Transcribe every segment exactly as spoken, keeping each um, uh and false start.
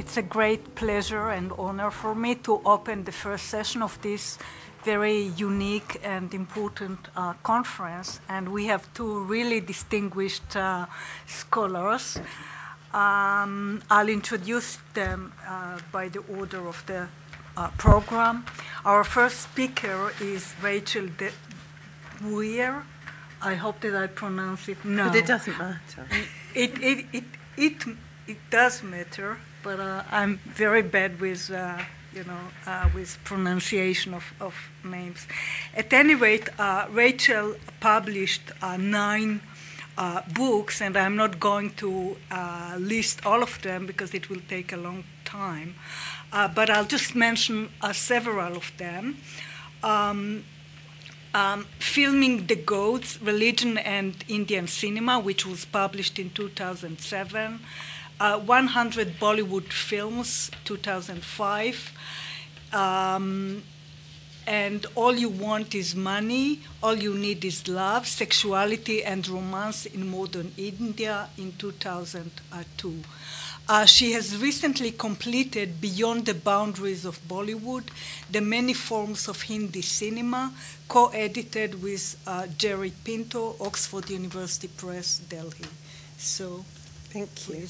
it's a great pleasure and honor for me to open the first session of this very unique and important uh, conference. And we have two really distinguished uh, scholars. Um, I'll introduce them uh, by the order of the uh, program. Our first speaker is Rachel De Brouwer. I hope that I pronounce it no. But it doesn't matter. It it it it, it does matter, but uh, I'm very bad with uh, you know uh, with pronunciation of, of names. At any rate, uh, Rachel published uh, nine uh, books, and I'm not going to uh, list all of them because it will take a long time. Uh, but I'll just mention uh, several of them. Um, Um, Filming the Goats, Religion and Indian Cinema, which was published in two thousand seven. Uh, one hundred Bollywood Films, two thousand five. Um, and All You Want Is Money, All You Need Is Love, Sexuality and Romance in Modern India in two thousand two. Uh, she has recently completed Beyond the Boundaries of Bollywood, The Many Forms of Hindi Cinema, co-edited with uh, Jerry Pinto, Oxford University Press, Delhi. So, thank you. Please.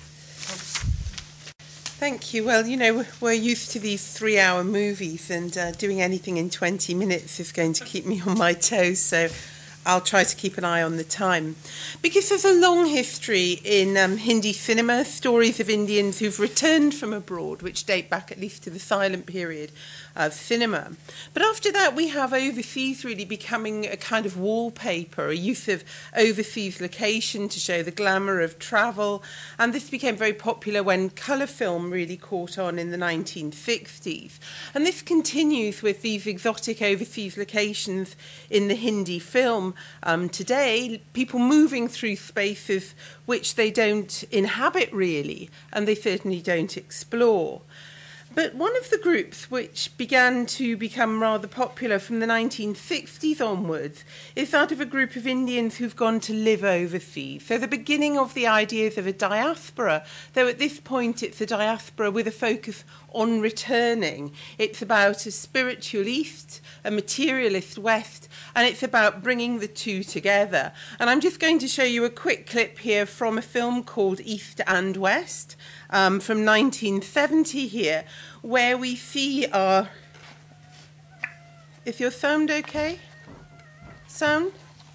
Thank you. Well, you know, we're used to these three-hour movies, and uh, doing anything in twenty minutes is going to keep me on my toes, so I'll try to keep an eye on the time. Because there's a long history in um, Hindi cinema, stories of Indians who've returned from abroad, which date back at least to the silent period of cinema. But after that, we have overseas really becoming a kind of wallpaper, a use of overseas location to show the glamour of travel. And this became very popular when colour film really caught on in the nineteen sixties. And this continues with these exotic overseas locations in the Hindi film. Um, today, people moving through spaces which they don't inhabit really, and they certainly don't explore. But one of the groups which began to become rather popular from the nineteen sixties onwards is that of a group of Indians who've gone to live overseas. So the beginning of the ideas of a diaspora, though at this point it's a diaspora with a focus on returning. It's about a spiritual East, a materialist West, and it's about bringing the two together. And I'm just going to show you a quick clip here from a film called East and West um, from nineteen seventy here, where we see our... Is your sound okay? Sound?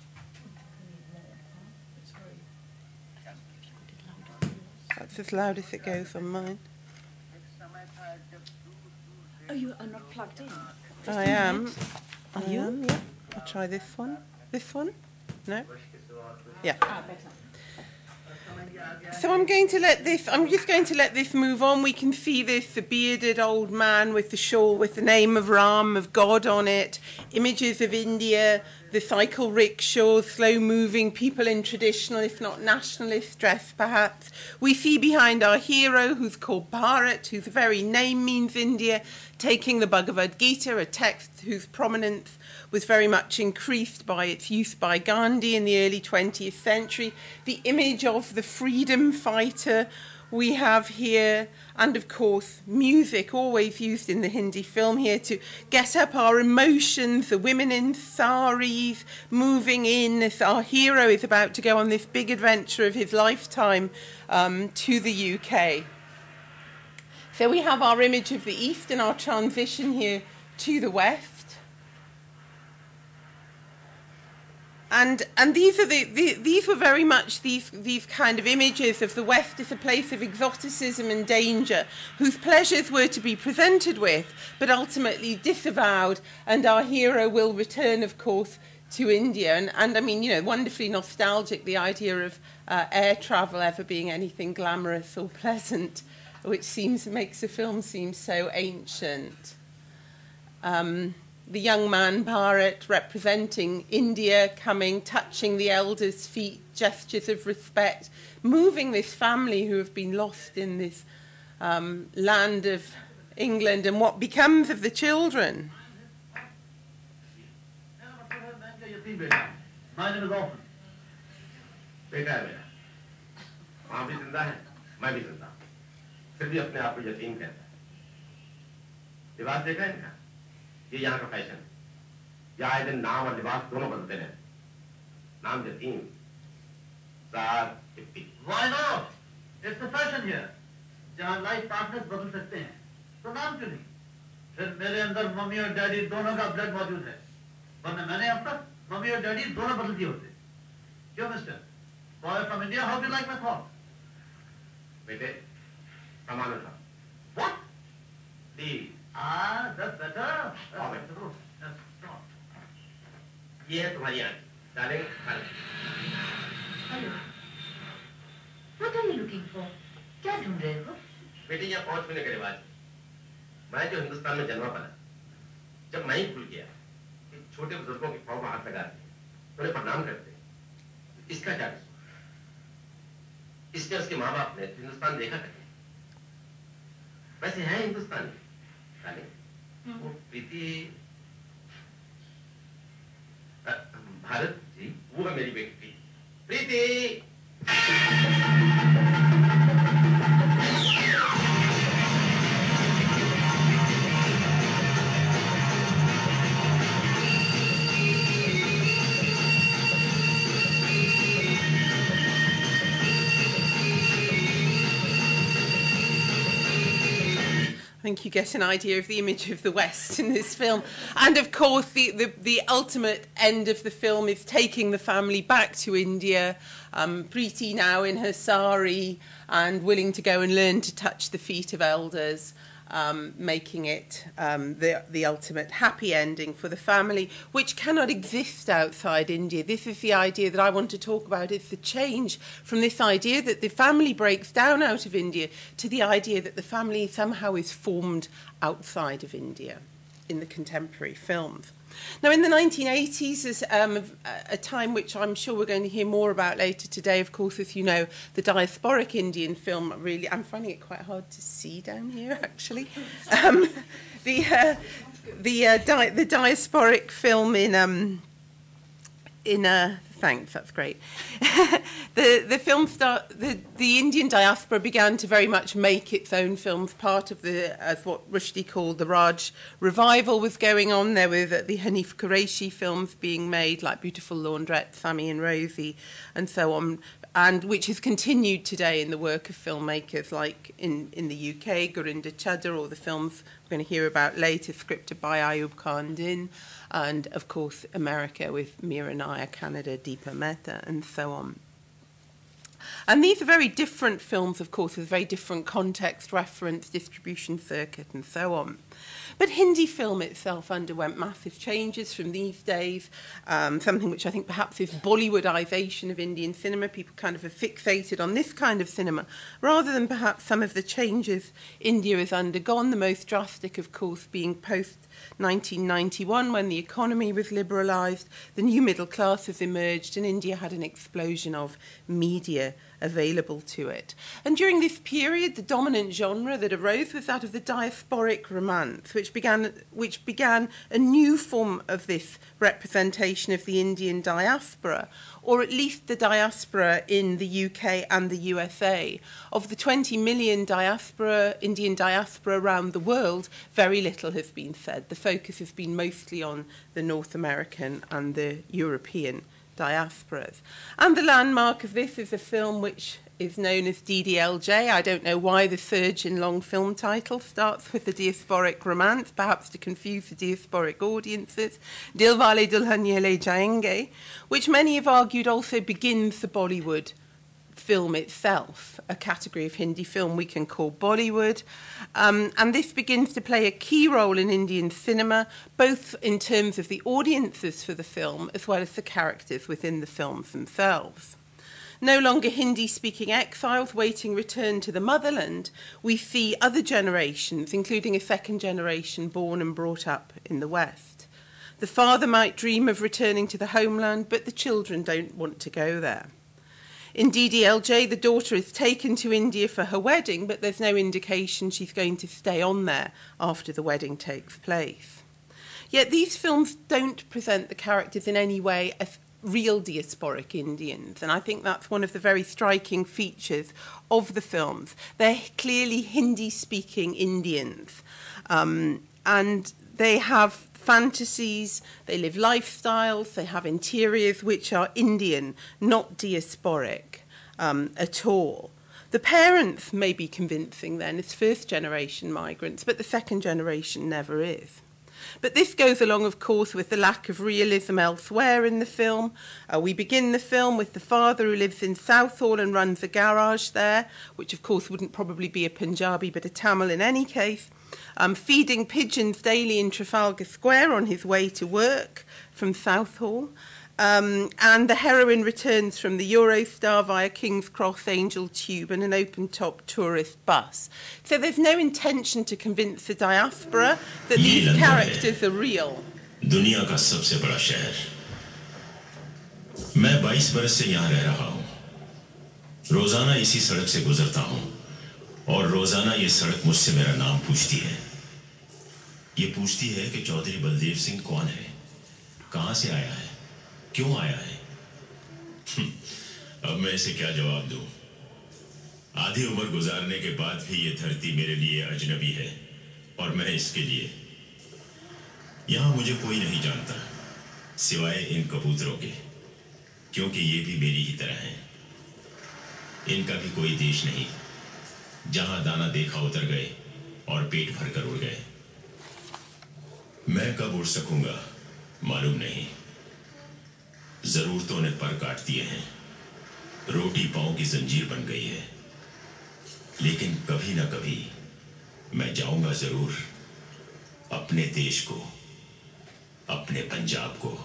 That's as loud as it goes on mine. Oh, you are not plugged in? Just I am. Are I you? am, yeah. I'll try this one. This one? No? Yeah. Ah, better. So I'm going to let this, I'm just going to let this move on. We can see this, the bearded old man with the shawl with the name of Ram, of God on it, images of India, the cycle rickshaws, slow-moving people in traditional, if not nationalist dress, perhaps. We see behind our hero, who's called Bharat, whose very name means India, taking the Bhagavad Gita, a text whose prominence was very much increased by its use by Gandhi in the early twentieth century. The image of the freedom fighter we have here, and of course music, always used in the Hindi film here to get up our emotions, the women in saris moving in as our hero is about to go on this big adventure of his lifetime um, to the U K. So we have our image of the East and our transition here to the West. And and these are the, the these were very much these these kind of images of the West as a place of exoticism and danger, whose pleasures were to be presented with, but ultimately disavowed. And our hero will return, of course, to India. And and I mean, you know, wonderfully nostalgic, the idea of uh, air travel ever being anything glamorous or pleasant, which seems makes the film seem so ancient. Um, The young man, Bharat, representing India, coming, touching the elders' feet, gestures of respect, moving this family who have been lost in this um, land of England, and what becomes of the children. My name is Orphan. बेटा है मेरा। माँ भी जिंदा है, मैं भी जिंदा हूँ। फिर भी अपने आप को यतीम कहता है। लिबास देखा है इनका? ये यहाँ का फैशन। ये आए दिन नाम और लिबास दोनों बदलते रहते। नाम यतीम, साथ hippie. Why not? It's the fashion here. जहाँ लाइफ पार्टनर्स बदल सकते हैं, तो नाम क्यों नहीं? फिर मेरे अंदर मम्मी और डैडी दोनों का ब्लड मौजूद है, वरना मैंने अब तक मम्मी और डैडी दोनों बदल दिए होते। क्यों mister? Boy from India, how do you like my thought? बेटे, सामान उठा। What? Please. Ah, that's better. That's All right. better. Yes, come on. ये है तुम्हारी आंटी, डालेंगे खाने। Hello, what are you looking for? क्या ढूंढ रहे हो? बेटे यहाँ पहुंच मिलने के रिवाज। मैं जो हिंदुस्तान में जन्मा पला, जब मैं ही भूल गया कि छोटे बुजुर्गों के पांव में हाथ लगाते, उन्हें प्रणाम करते, इसका क्या कसूर? इसलिए उसके माँ बाप ने हिंदुस्तान देखा करते। वैसे है हिंदुस्तानी, डालेंगे। वो प्रीति, भारत जी, वो है मेरी बेटी प्रीति। I think you get an idea of the image of the West in this film. And of course, the, the, the ultimate end of the film is taking the family back to India. Um, Preeti now in her sari and willing to go and learn to touch the feet of elders, um, making it um, the, the ultimate happy ending for the family, which cannot exist outside India. This is the idea that I want to talk about. It's the change from this idea that the family breaks down out of India to the idea that the family somehow is formed outside of India in the contemporary films. Now, in the nineteen eighties, is um, a time which I'm sure we're going to hear more about later today, of course, as you know, the diasporic Indian film, really, I'm finding it quite hard to see down here, actually. Um, the uh, the, uh, di- the diasporic film in... Um, in uh, thanks, that's great. the the film star the the Indian diaspora began to very much make its own films. Part of the, as what Rushdie called, the Raj revival was going on. There were the, the Hanif Qureshi films being made, like Beautiful Laundrette, Sammy and Rosie, and so on, and which has continued today in the work of filmmakers like in, in the U K, Gurinder Chadha, or the films we're going to hear about later, scripted by Ayub Khan Din, and, of course, America with Meera Nair, Canada, Deepa Mehta, and so on. And these are very different films, of course, with very different context, reference, distribution circuit, and so on. But Hindi film itself underwent massive changes from these days, um, something which I think perhaps is Bollywoodization of Indian cinema. People kind of are fixated on this kind of cinema, rather than perhaps some of the changes India has undergone, the most drastic, of course, being post nineteen ninety-one, when the economy was liberalised, the new middle class has emerged, and India had an explosion of media available to it. And during this period, the dominant genre that arose was that of the diasporic romance, which began, which began a new form of this representation of the Indian diaspora, or at least the diaspora in the U K and the U S A. Of the twenty million diaspora, Indian diaspora around the world, very little has been said. The focus has been mostly on the North American and the European diasporas. And the landmark of this is a film which is known as D D L J. I don't know why the surge in long film title starts with the diasporic romance, perhaps to confuse the diasporic audiences. Dilwale Dulhania Le Jayenge, which many have argued also begins the Bollywood film itself, a category of Hindi film we can call Bollywood. Um, and this begins to play a key role in Indian cinema, both in terms of the audiences for the film as well as the characters within the films themselves. No longer Hindi-speaking exiles waiting return to the motherland, we see other generations, including a second generation born and brought up in the West. The father might dream of returning to the homeland, but the children don't want to go there. In D D L J, the daughter is taken to India for her wedding, but there's no indication she's going to stay on there after the wedding takes place. Yet these films don't present the characters in any way as real diasporic Indians. And I think that's one of the very striking features of the films. They're clearly Hindi-speaking Indians. Um, and they have fantasies, they live lifestyles, they have interiors which are Indian, not diasporic um, at all. The parents may be convincing then as first-generation migrants, but the second generation never is. But this goes along, of course, with the lack of realism elsewhere in the film. Uh, we begin the film with the father who lives in Southall and runs a garage there, which, of course, wouldn't probably be a Punjabi but a Tamil in any case, um, feeding pigeons daily in Trafalgar Square on his way to work from Southall. Um, and the heroine returns from the Eurostar via King's Cross, Angel Tube and an open-top tourist bus. So there's no intention to convince the diaspora that these characters are real. दुनिया का सबसे बड़ा शहर. मैं बाईस बरस से यहाँ रह रहा हूँ. रोजाना इसी सड़क से गुजरता हूँ और रोजाना ये सड़क मुझसे मेरा नाम पूछती है. ये पूछती है कि चौधरी बलदेव सिंह कौन है, कहाँ से आया है, क्यों आया है. अब मैं इसे क्या जवाब दूं? आधी उम्र गुजारने के बाद भी ये धरती मेरे लिए अजनबी है और मैं इसके लिए. यहाँ मुझे कोई नहीं जानता सिवाय इन कबूतरों के, क्योंकि ये भी मेरी ही तरह हैं. इनका भी कोई देश नहीं जहां दाना देखा उतर गए और पेट भरकर उड़ गए. मैं कब उड़ सकूंगा मालूम नहीं. जरूरतों ने पर काट दिए हैं, रोटी पांव की जंजीर बन गई है, लेकिन कभी ना कभी मैं जाऊंगा जरूर अपने देश को, अपने पंजाब को.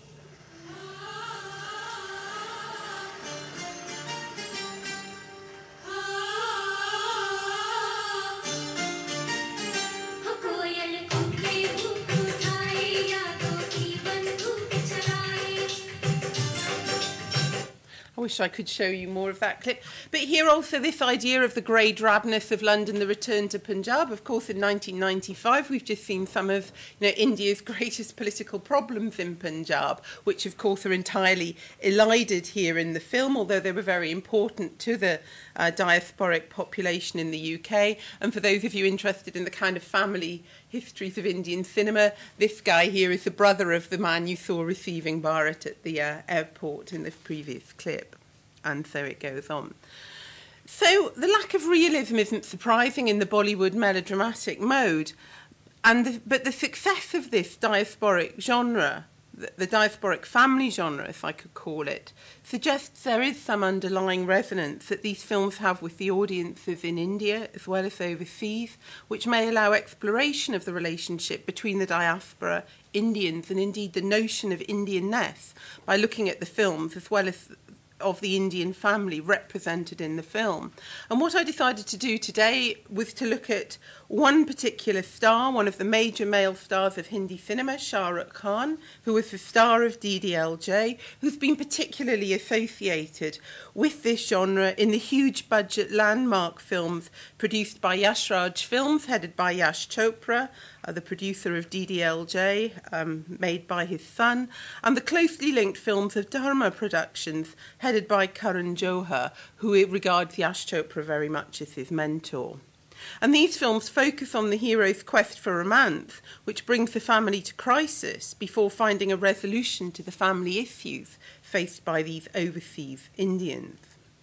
I wish I could show you more of that clip. But here also this idea of the grey drabness of London, the return to Punjab. Of course, in nineteen ninety-five, we've just seen some of you know, India's greatest political problems in Punjab, which, of course, are entirely elided here in the film, although they were very important to the uh, diasporic population in the U K. And for those of you interested in the kind of family histories of Indian cinema, this guy here is the brother of the man you saw receiving Bharat at the uh, airport in the previous clip. And so it goes on. So the lack of realism isn't surprising in the Bollywood melodramatic mode, and the, but the success of this diasporic genre, the, the diasporic family genre, if I could call it, suggests there is some underlying resonance that these films have with the audiences in India as well as overseas, which may allow exploration of the relationship between the diaspora, Indians, and indeed the notion of Indianness by looking at the films as well as of the Indian family represented in the film. And what I decided to do today was to look at one particular star, one of the major male stars of Hindi cinema, Shah Rukh Khan, who was the star of D D L J, who's been particularly associated with this genre in the huge budget landmark films produced by Yash Raj Films, headed by Yash Chopra, uh, the producer of D D L J, um, made by his son, and the closely linked films of Dharma Productions, headed by Karan Johar, who regards Yash Chopra very much as his mentor. And these films focus on the hero's quest for romance, which brings the family to crisis before finding a resolution to the family issues faced by these overseas Indians.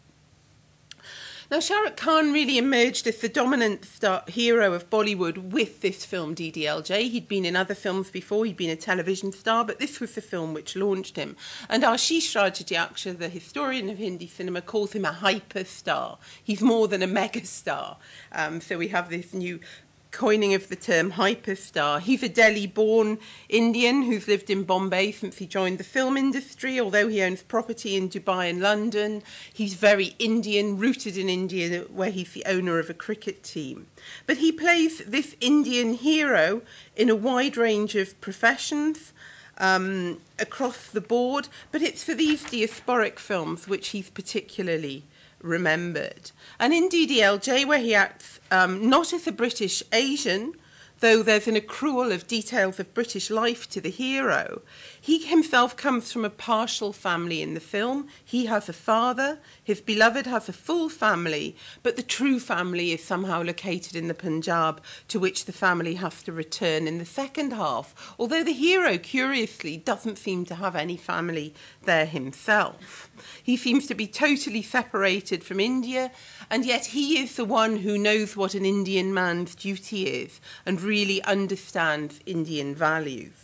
Now, Shah Rukh Khan really emerged as the dominant star hero of Bollywood with this film, D D L J. He'd been in other films before, he'd been a television star, but this was the film which launched him. And Ashish Rajadhyaksha, the historian of Hindi cinema, calls him a hyperstar. He's more than a megastar. Um, so we have this new coining of the term hyperstar. He's a Delhi-born Indian who's lived in Bombay since he joined the film industry, although he owns property in Dubai and London. He's very Indian, rooted in India, where he's the owner of a cricket team. But he plays this Indian hero in a wide range of professions, um, across the board, but it's for these diasporic films which he's particularly remembered. And in D D L J, where he acts um, not as a British Asian, though there's an accrual of details of British life to the hero, he himself comes from a partial family in the film. He has a father, his beloved has a full family, but the true family is somehow located in the Punjab, to which the family has to return in the second half, although the hero, curiously, doesn't seem to have any family there himself. He seems to be totally separated from India, and yet he is the one who knows what an Indian man's duty is and really understands Indian values.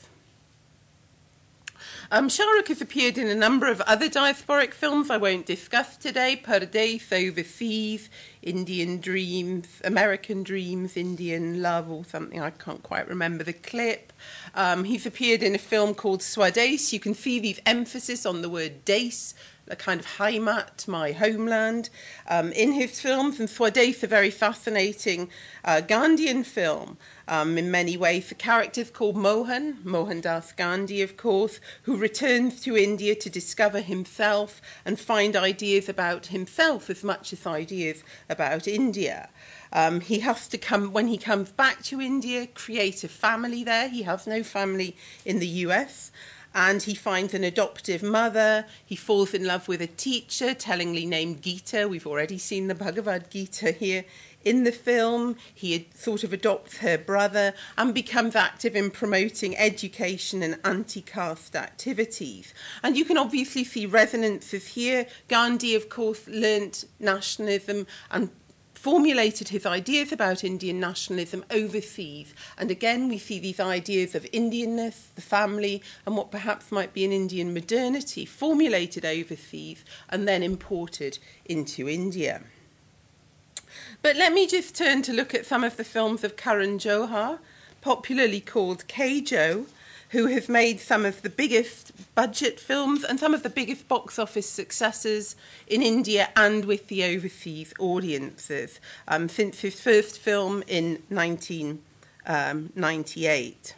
Um, Shah Rukh has appeared in a number of other diasporic films I won't discuss today: Pardes, Overseas, Indian Dreams, American Dreams, Indian Love, or something, I can't quite remember the clip. Um, he's appeared in a film called Swadesh. You can see these emphasis on the word Des, a kind of Heimat, my homeland, um, in his films. And Swadesh, a very fascinating uh, Gandhian film um, in many ways. The character is called Mohan, Mohandas Gandhi, of course, who returns to India to discover himself and find ideas about himself as much as ideas about India. Um, he has to come, when he comes back to India, create a family there. He has no family in the U S, and he finds an adoptive mother. He falls in love with a teacher, tellingly named Gita. We've already seen the Bhagavad Gita here in the film. He sort of adopts her brother and becomes active in promoting education and anti-caste activities. And you can obviously see resonances here. Gandhi, of course, learnt nationalism and formulated his ideas about Indian nationalism overseas. And again, we see these ideas of Indianness, the family, and what perhaps might be an Indian modernity formulated overseas and then imported into India. But let me just turn to look at some of the films of Karan Johar, popularly called K-Jo, who has made some of the biggest budget films and some of the biggest box office successes in India and with the overseas audiences um, since his first film in nineteen ninety-eight.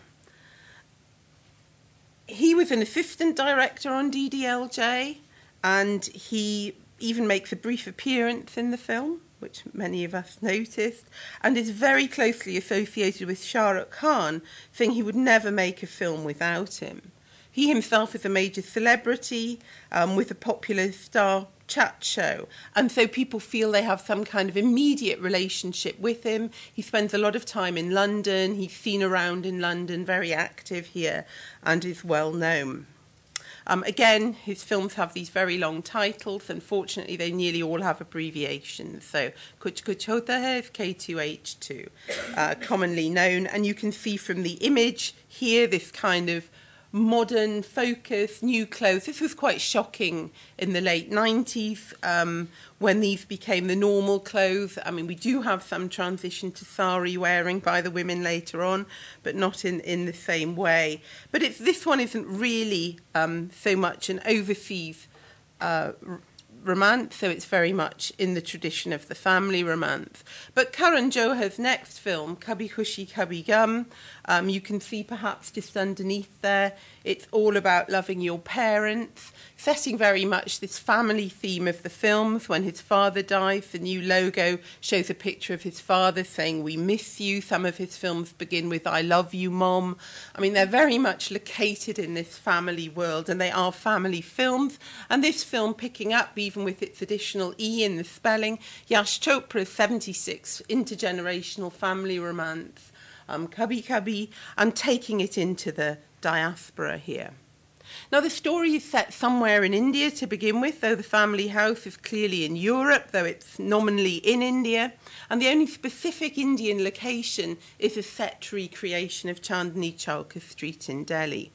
He was an assistant director on D D L J, and he even makes a brief appearance in the film, which many of us noticed, and is very closely associated with Shah Rukh Khan, saying he would never make a film without him. He himself is a major celebrity um, with a popular star chat show, and so people feel they have some kind of immediate relationship with him. He spends a lot of time in London. He's seen around in London, very active here, and is well known. Um, again, his films have these very long titles. Unfortunately, they nearly all have abbreviations. So, Kuch Kuch Hota Hai is K two H two, uh, commonly known. And you can see from the image here this kind of modern focus, new clothes. This was quite shocking in the late nineties um, when these became the normal clothes. I mean, we do have some transition to sari wearing by the women later on, but not in, in the same way. But it's, this one isn't really um, so much an overseas uh, romance, so it's very much in the tradition of the family romance. But Karan Johar's next film, Kabhi Khushi Kabhi Gham, um, you can see perhaps just underneath there, it's all about loving your parents, setting very much this family theme of the films. When his father dies, the new logo shows a picture of his father saying, "We miss you." Some of his films begin with, "I love you, Mom." I mean, they're very much located in this family world, and they are family films. And this film, picking up even with its additional E in the spelling, Yash Chopra's seventy-six intergenerational family romance, um, Kabhi Kabhi, and taking it into the diaspora here. Now, the story is set somewhere in India to begin with, though the family house is clearly in Europe, though it's nominally in India. And the only specific Indian location is a set recreation of Chandni Chowk Street in Delhi.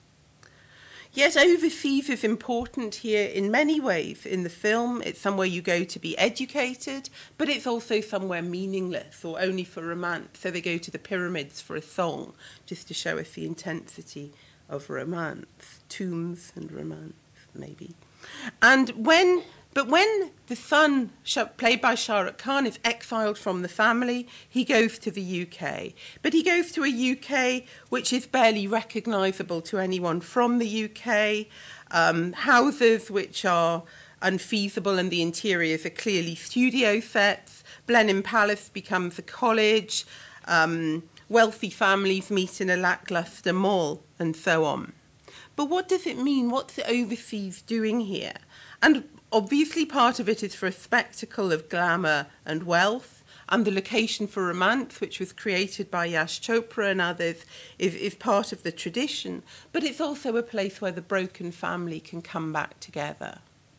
Yet overseas is important here in many ways in the film. It's somewhere you go to be educated, but it's also somewhere meaningless or only for romance. So they go to the pyramids for a song, just to show us the intensity of romance, tombs and romance, maybe. And when, but when the son, played by Shah Rukh Khan, is exiled from the family, he goes to the U K. But he goes to a U K which is barely recognisable to anyone from the U K, um, houses which are unfeasible and the interiors are clearly studio sets. Blenheim Palace becomes a college. Um, wealthy families meet in a lackluster mall, and so on. But what does it mean? What's the overseas doing here? And obviously part of it is for a spectacle of glamour and wealth, and the location for romance, which was created by Yash Chopra and others, is, is part of the tradition. But it's also a place where the broken family can come back together.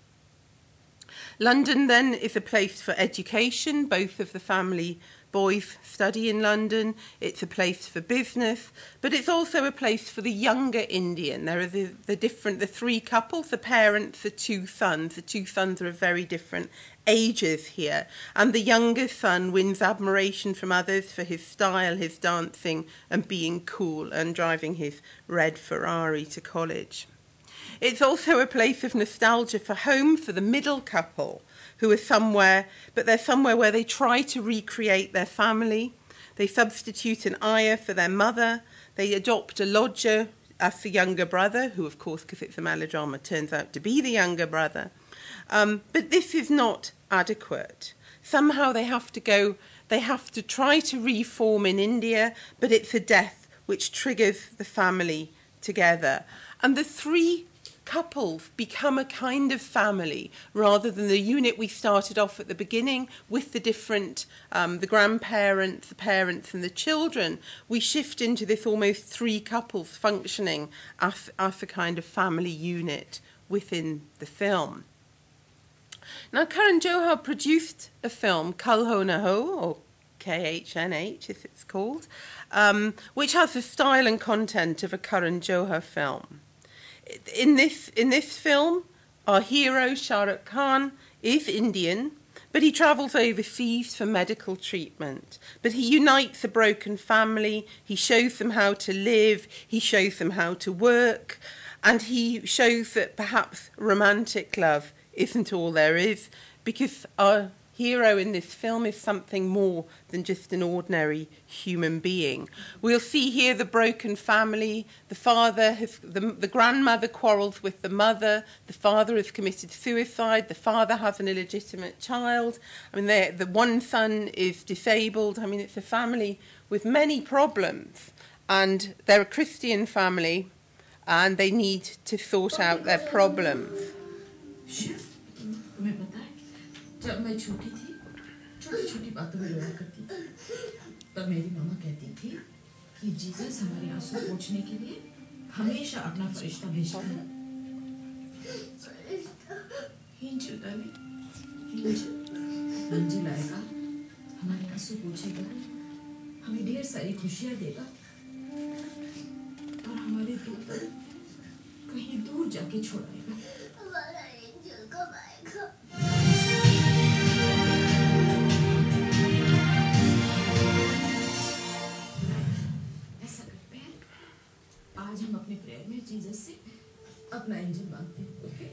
London, then, is a place for education. Both of the family boys study in London. It's a place for business, but it's also a place for the younger Indian. There are the, the different, the three couples, the parents, the two sons. The two sons are of very different ages here. And the younger son wins admiration from others for his style, his dancing, and being cool, and driving his red Ferrari to college. It's also a place of nostalgia for home for the middle couple, who are somewhere, but they're somewhere where they try to recreate their family. They substitute an ayah for their mother. They adopt a lodger as the younger brother, who, of course, because it's a melodrama, turns out to be the younger brother. Um, but this is not adequate. Somehow they have to go, they have to try to reform in India, but it's a death which triggers the family together. And the three couples become a kind of family rather than the unit we started off at the beginning with the different, um, the grandparents, the parents and the children. We shift into this almost three couples functioning as, as a kind of family unit within the film. Now, Karan Johar produced a film, Kal Ho Na Ho, or K H N H as it's called, um, which has the style and content of a Karan Johar film. In this, in this film, our hero, Shah Rukh Khan, is Indian, but he travels overseas for medical treatment. But he unites a broken family, he shows them how to live, he shows them how to work, and he shows that perhaps romantic love isn't all there is, because our hero in this film is something more than just an ordinary human being. We'll see here the broken family. The father, has, the, the grandmother quarrels with the mother. The father has committed suicide. The father has an illegitimate child. I mean, the one son is disabled. I mean, it's a family with many problems. And they're a Christian family, and they need to sort out their problems. जब मैं छोटी थी छोटी छोटी बातों में रोया करती थी तब मेरी मामा कहती थी कि जीसस हमारे आंसू पोंछने के लिए हमेशा अपना फरिश्ता भेजता है हिंजू डाले हिंजू हिंजू लाएगा हमारे आंसू पोंछेगा हमें ढेर सारी खुशियां देगा और हमारे दूर कहीं दूर जाके छोड़ाएगा हमारा हिंजू कब आएगा आज हम अपने प्रेयर में जीसस से अपना एंजल मांगते हैं, okay?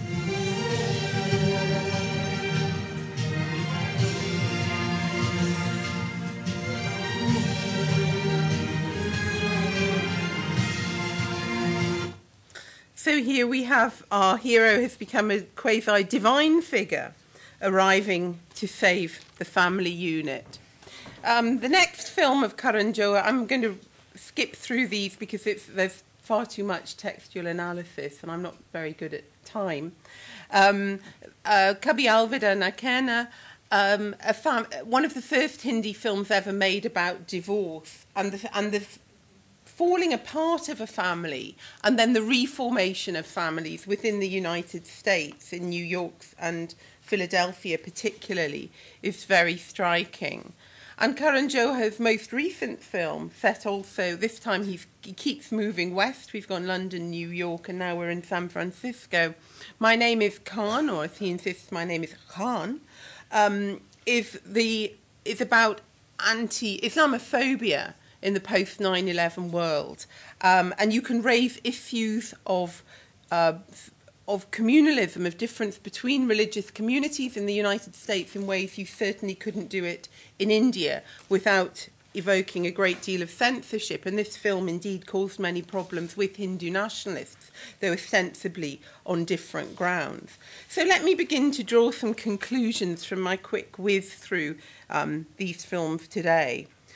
So here we have our hero has become a quasi-divine figure arriving to save the family unit. Um, the next film of Karan Johar, I'm going to skip through these because it's, there's far too much textual analysis and I'm not very good at time. Um, uh, Kabhi Alvida Na Kehna, um, a fam- one of the first Hindi films ever made about divorce and the, and the falling apart of a family and then the reformation of families within the United States, in New York and Philadelphia particularly, is very striking. And Karan Johar's most recent film, set also, this time he's, he keeps moving west. We've gone London, New York, and now we're in San Francisco. My Name is Khan, or as he insists, my name is Khan, um, is, the, is about anti-Islamophobia in the post nine eleven world. Um, and you can raise issues of uh, of communalism, of difference between religious communities in the United States in ways you certainly couldn't do it in India without evoking a great deal of censorship. And this film indeed caused many problems with Hindu nationalists, though ostensibly on different grounds. So let me begin to draw some conclusions from my quick whiz through um, these films today.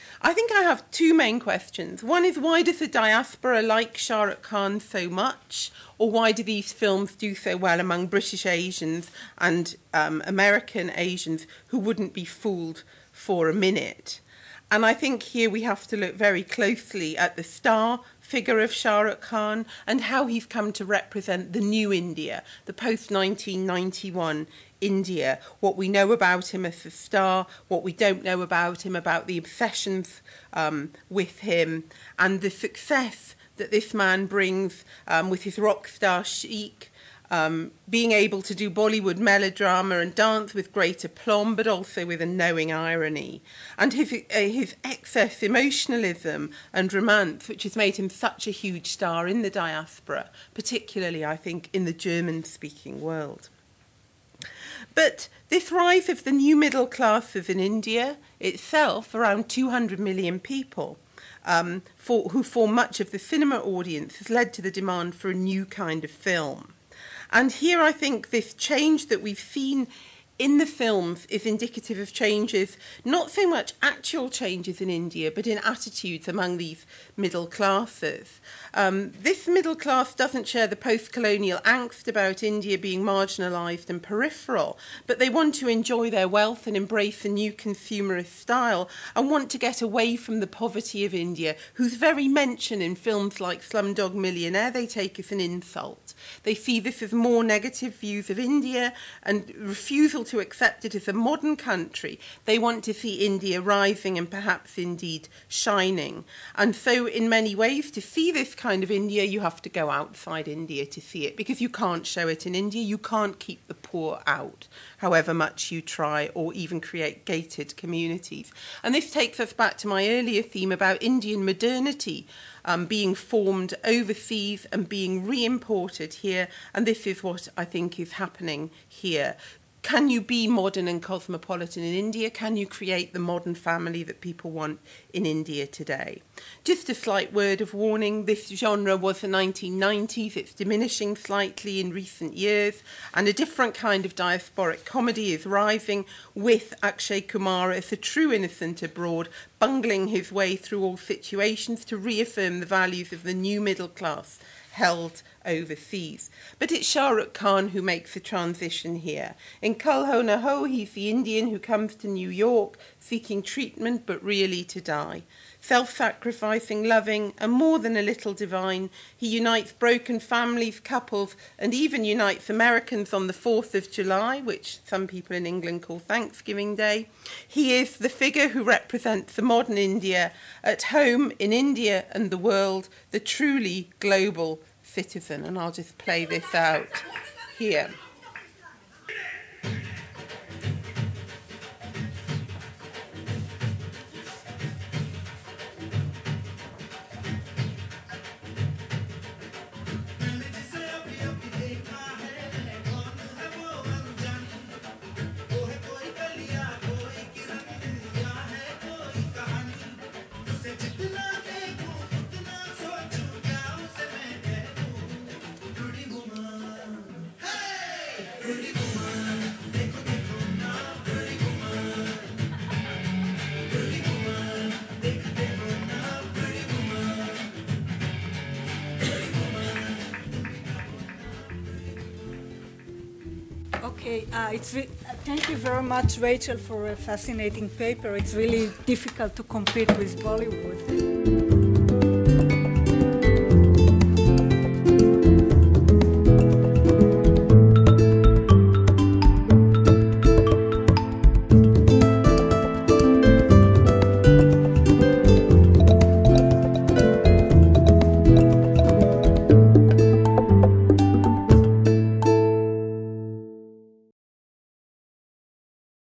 I think I have two main questions. One is, why does the diaspora like Shah Rukh Khan so much? Or why do these films do so well among British Asians and um, American Asians who wouldn't be fooled for a minute? And I think here we have to look very closely at the star figure of Shah Rukh Khan and how he's come to represent the new India, the post nineteen ninety-one India, what we know about him as a star, what we don't know about him, about the obsessions um, with him, and the success that this man brings um, with his rock star chic, um, being able to do Bollywood melodrama and dance with great aplomb, but also with a knowing irony, and his, uh, his excess emotionalism and romance, which has made him such a huge star in the diaspora, particularly, I think, in the German-speaking world. But this rise of the new middle classes in India itself, around two hundred million people, um, for, who form much of the cinema audience, has led to the demand for a new kind of film. And here I think this change that we've seen in the films is indicative of changes, not so much actual changes in India, but in attitudes among these middle classes. Um, this middle class doesn't share the post-colonial angst about India being marginalised and peripheral, but they want to enjoy their wealth and embrace a new consumerist style and want to get away from the poverty of India, whose very mention in films like Slumdog Millionaire they take as an insult. They see this as more negative views of India and refusal to accept it as a modern country. They want to see India rising and perhaps indeed shining. And so in many ways, to see this kind of India, you have to go outside India to see it, because you can't show it in India. You can't keep the poor out, however much you try, or even create gated communities. And this takes us back to my earlier theme about Indian modernity um, being formed overseas and being re-imported here. And this is what I think is happening here. Can you be modern and cosmopolitan in India? Can you create the modern family that people want in India today? Just a slight word of warning, this genre was the nineteen nineties, it's diminishing slightly in recent years, and a different kind of diasporic comedy is rising with Akshay Kumar as a true innocent abroad, bungling his way through all situations to reaffirm the values of the new middle class held overseas. But it's Shah Rukh Khan who makes the transition here. In Kal Ho Na Ho, he's the Indian who comes to New York seeking treatment but really to die. Self-sacrificing, loving, and more than a little divine, he unites broken families, couples, and even unites Americans on the fourth of July, which some people in England call Thanksgiving Day. He is the figure who represents the modern India, at home in India and the world, the truly global citizen. And I'll just play this out here. Okay, uh, it's re- thank you very much, Rachel, for a fascinating paper. It's really difficult to compete with Bollywood.